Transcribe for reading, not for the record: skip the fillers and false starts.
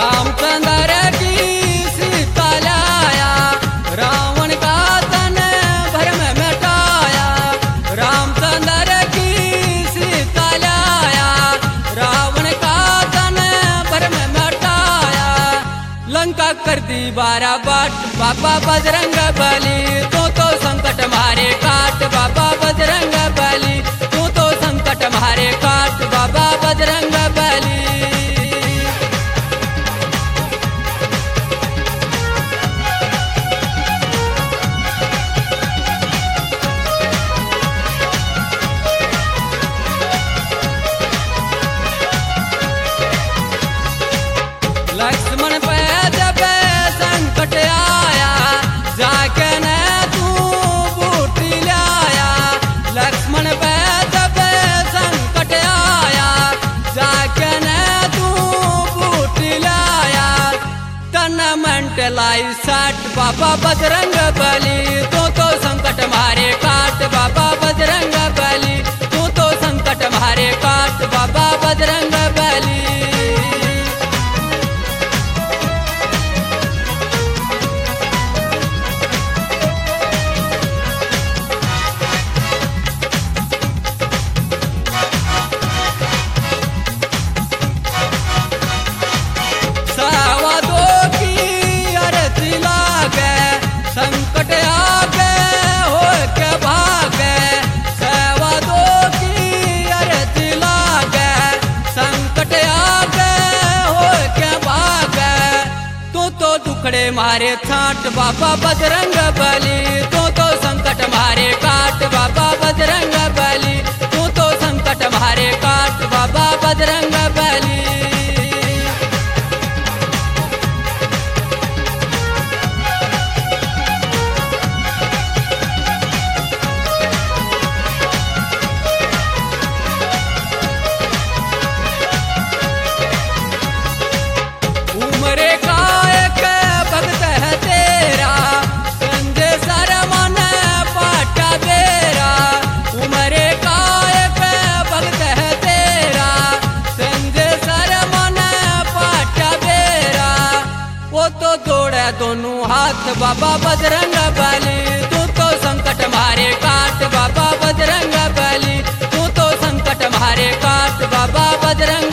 रामचंद्र की सीता लाया, रावण का तन भरम मिटाया। रामचंद्र की सीता लाया, रावण का तन भरम मिटाया। लंका कर दी बाराबाट बाबा बजरंग बली, तू तो संकट मारे काट बाबा बजरंग बली, तू तो संकट मारे काट बाबा बजरंग बली। लक्ष्मण पे जब संकट आया, जाके न तू बूटी लाया। लक्ष्मण पे जब संकट आया, जाके न तू बूटी लाया। तन मंट लाई साठ बाबा बजरंग बली, तू तो संकट मारे काट बाबा बजरंग बली, तू तो संकट मारे काट बाबा बजरंग बली। संकट आगे हो के भागे, सेवा दो की अरती लागे। संकट आगे हो के भागे, तू तो दुखड़े मारे छाट बाबा बजरंग बली, तू तो संकट मारे काट बाबा बजरंग बली, तू तो संकट मारे काट बाबा बजरंग बली। उमरे का एक भक्त है तेरा, संजय सरमन पाटा बेरा। उमरे का एक भक्त है तेरा, संजय सरमन पाटा बेरा। वो तो जोड़े दोनों हाथ बाबा बजरंग बली, तू तो संकट मारे काट बाबा बजरंग बली, तू तो संकट मारे काट बाबा बजरंग